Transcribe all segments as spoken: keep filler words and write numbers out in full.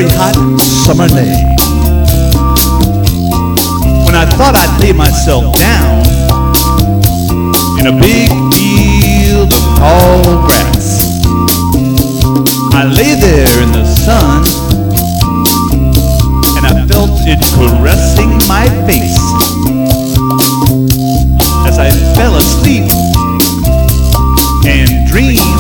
very hot summer day, when I thought I'd lay myself down in a big field of tall grass. I lay there in the sun, and I felt it caressing my face. As I fell asleep and dreamed,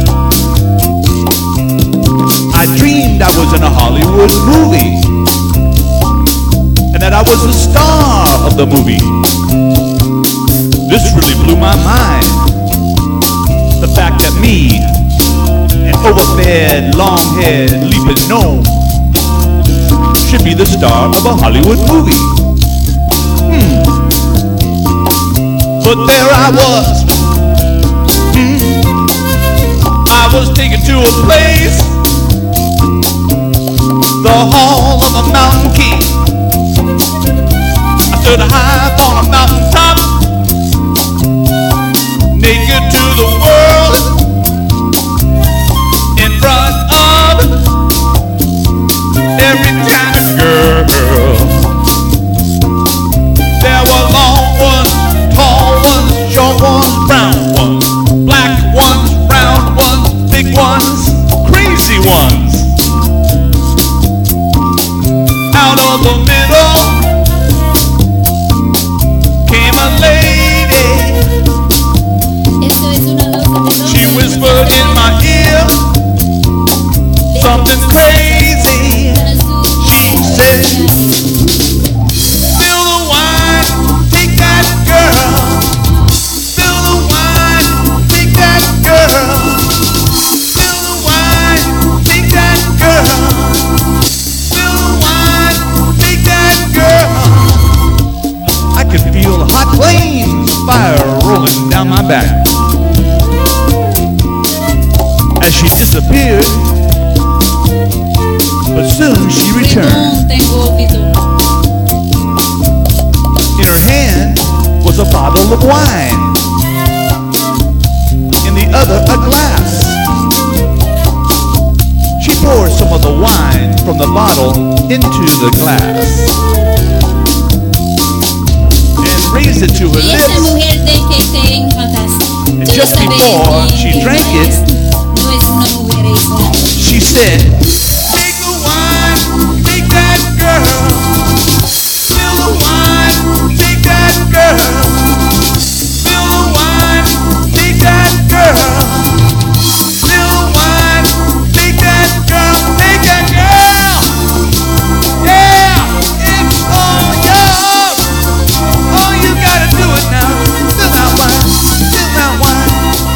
I dreamed I was in a Hollywood movie, and that I was the star of the movie. This really blew my mind. The fact that me, an overfed, long-haired, leaping gnome, should be the star of a Hollywood movie. Hmm. But there I was. Hmm. I was taken to a place, the hall of a mountain king. I stood high upon a mountain top, naked to the world, in front of every kind of girl. There were long ones, tall ones, short ones, brown ones, black ones, round ones, big ones, crazy ones. Out of the middle came a lady. She whispered in my ear something crazy. She said, "Fill the wine, take that girl. Fill the wine, take that girl. Fill the wine, take that girl. Fill the wine, take that girl." I could feel hot flames, fire rolling down my back. As she disappeared, but soon she returned. In her hand was a bottle of wine, in the other a glass. She poured some of the wine from the bottle into the glass and raised it to her lips. And just before she drank it, she said, "Take the wine, take that girl. Fill the wine, take that girl. Fill the wine, take that girl. Fill the wine, take that girl, take that girl. Yeah, it's all yours. All you gotta do it now. Fill that wine, fill that wine.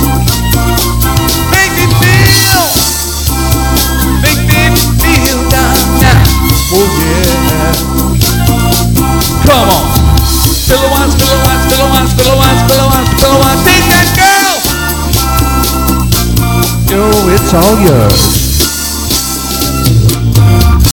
Make me feel, make me feel down now. Oh yeah. Come on. Fill the wine, fill the wine, fill the wine, fill the wine, fill the wine, fill the wine. Take that girl. Yo, it's all yours.